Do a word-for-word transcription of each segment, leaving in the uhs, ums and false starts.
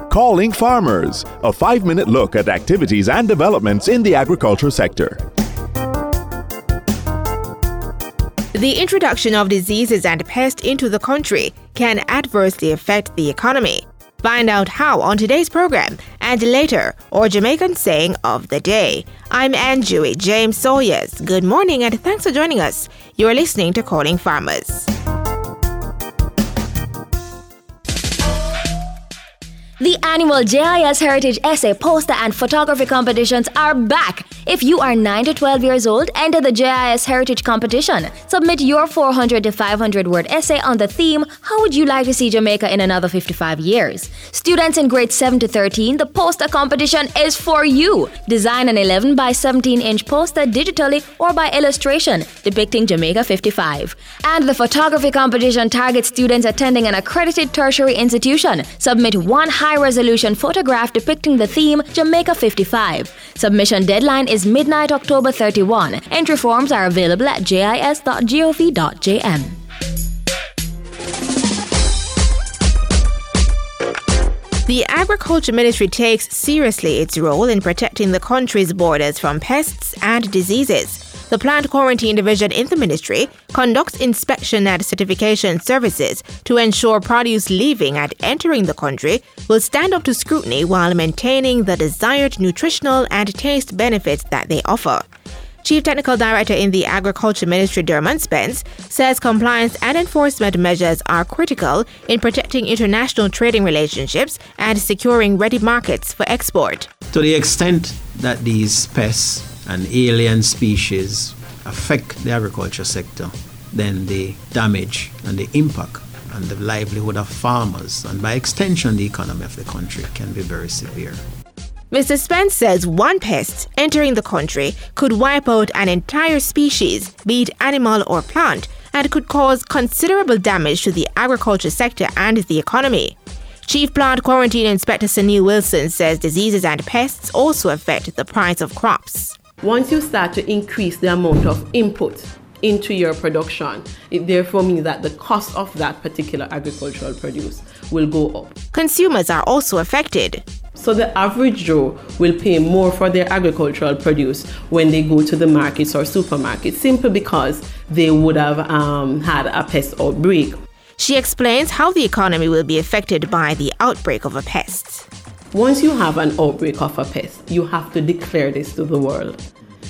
Calling Farmers, a five-minute look at activities and developments in the agriculture sector. The introduction of diseases and pests into the country can adversely affect the economy. Find out how on today's program, and later, or Jamaican saying of the day. I'm Anjui James Sawyers. Good morning and thanks for joining us. You're listening to Calling Farmers. The annual J I S Heritage Essay, Poster and Photography competitions are back. If you are nine to twelve years old, enter the J I S Heritage Competition. Submit your four hundred to five hundred word essay on the theme, How would you like to see Jamaica in another fifty-five years? Students in grades seven to thirteen, the poster competition is for you. Design an eleven by seventeen inch poster digitally or by illustration depicting Jamaica fifty-five. And the photography competition targets students attending an accredited tertiary institution. Submit one high-resolution photograph depicting the theme Jamaica fifty-five. Submission deadline is midnight October thirty-first. Entry forms are available at j i s dot gov dot j m. The Agriculture Ministry takes seriously its role in protecting the country's borders from pests and diseases. The Plant Quarantine Division in the ministry conducts inspection and certification services to ensure produce leaving and entering the country will stand up to scrutiny while maintaining the desired nutritional and taste benefits that they offer. Chief Technical Director in the Agriculture Ministry, Dermot Spence, says compliance and enforcement measures are critical in protecting international trading relationships and securing ready markets for export. To the extent that these pests and alien species affect the agriculture sector, then the damage and the impact on the livelihood of farmers and by extension the economy of the country can be very severe. Mister Spence says one pest entering the country could wipe out an entire species, be it animal or plant, and could cause considerable damage to the agriculture sector and the economy. Chief Plant Quarantine Inspector Sunil Wilson says diseases and pests also affect the price of crops. Once you start to increase the amount of input into your production, it therefore means that the cost of that particular agricultural produce will go up. Consumers are also affected. So the average Joe will pay more for their agricultural produce when they go to the markets or supermarkets, simply because they would have um, had a pest outbreak. She explains how the economy will be affected by the outbreak of a pest. Once you have an outbreak of a pest, you have to declare this to the world.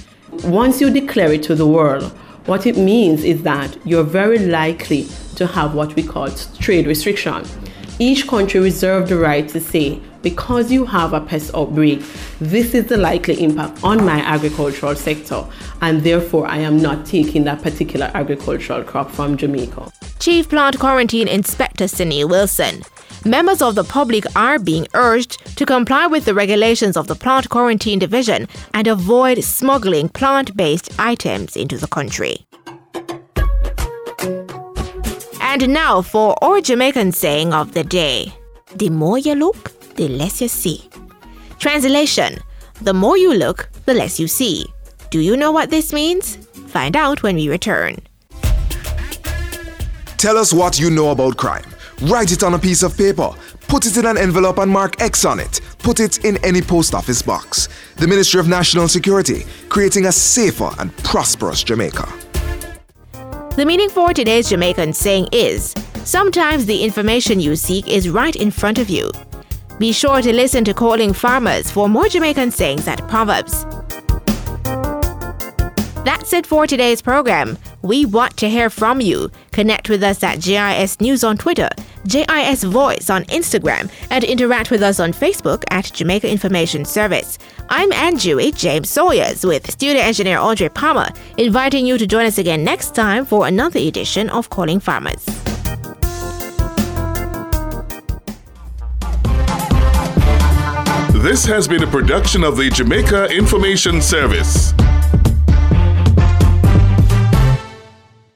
Once you declare it to the world, what it means is that you're very likely to have what we call trade restriction. Each country reserves the right to say, because you have a pest outbreak, this is the likely impact on my agricultural sector, and therefore I am not taking that particular agricultural crop from Jamaica. Chief Plant Quarantine Inspector Sunil Wilson. Members of the public are being urged to comply with the regulations of the Plant Quarantine Division and avoid smuggling plant-based items into the country. And now for our Jamaican saying of the day. The more you look, the less you see. Translation: the more you look, the less you see. Do you know what this means? Find out when we return. Tell us what you know about crime. Write it on a piece of paper. Put it in an envelope and mark X on it. Put it in any post office box. The Ministry of National Security, creating a safer and prosperous Jamaica. The meaning for today's Jamaican saying is, sometimes the information you seek is right in front of you. Be sure to listen to Calling Farmers for more Jamaican sayings and proverbs. That's it for today's program. We want to hear from you. Connect with us at J I S News on Twitter, J I S Voice on Instagram, and interact with us on Facebook at Jamaica Information Service. I'm Anjui James Sawyers with studio engineer Audrey Palmer, inviting you to join us again next time for another edition of Calling Farmers. This has been a production of the Jamaica Information Service.